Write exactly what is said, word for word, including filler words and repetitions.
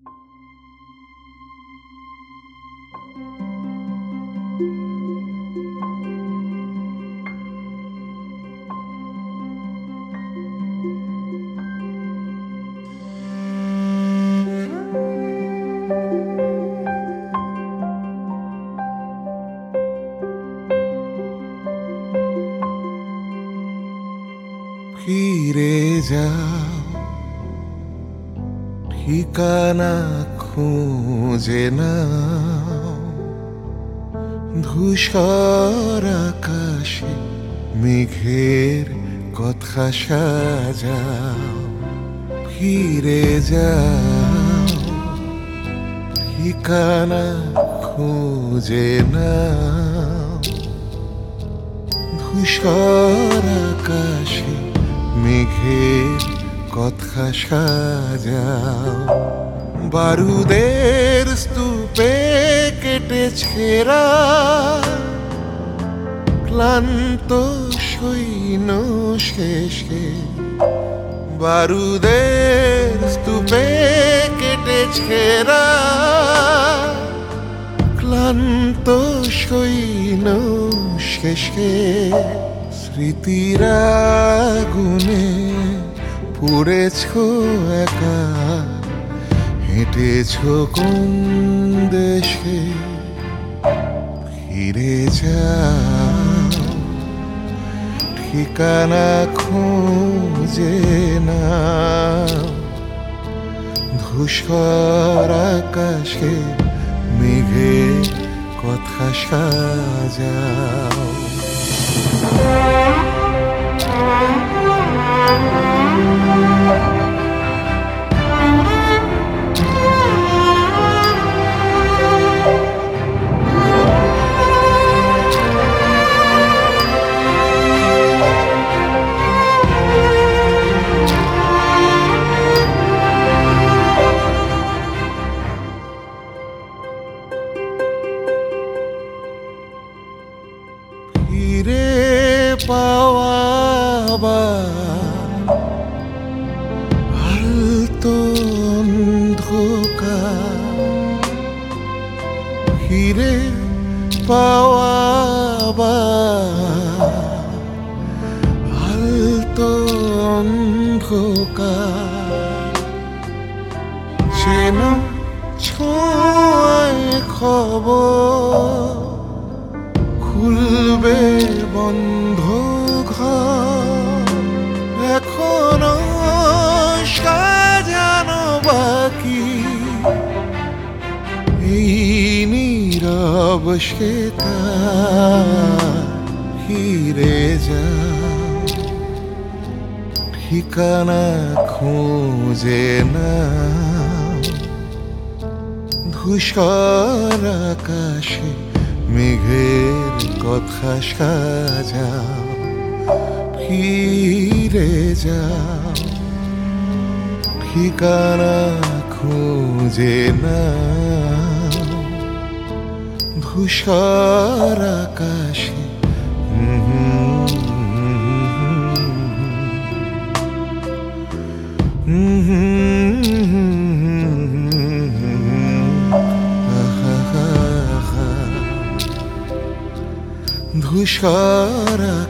ফিরে যাও, ঠিকানা খুঁজে নাও, ধূসর আকাশে মেঘের কথা সাজাও। ফিরে যাও, ঠিকানা খুঁজে নাও, ধূসর আকাশে মেঘের কথা সাজাও। বারুদের স্তূপে কেটে ছেঁড়া ক্লান্ত সৈন্য শেষে, বারুদের স্তূপে কেটে ছেঁড়া ক্লান্ত সৈন্য শেষে, স্মৃতির আগুনে পুড়েছ একা, হেঁটেছ কোন দেশে। ফিরে যাও, ঠিকানা খুঁজে নাও, ধূসর আকাশে মেঘের কথা সাজাও। ফিরে পাওয়া আলতো অন্ধকার, ফিরে পাওয়া আলতো অন্ধকার, চেনা ছোঁয়ায় খবর খুলবে বন্ধ ঘর। এখনো সাজানো বাকি এই নীরব শ্বেতা। ফিরে যাও, ঠিকানা খুঁজে নাও, ধূসর আকাশে মেঘের কথা সাজাও। ফিরে যাও, ঠিকানা খুঁজে নাও, ধূসর আকাশে ধূসর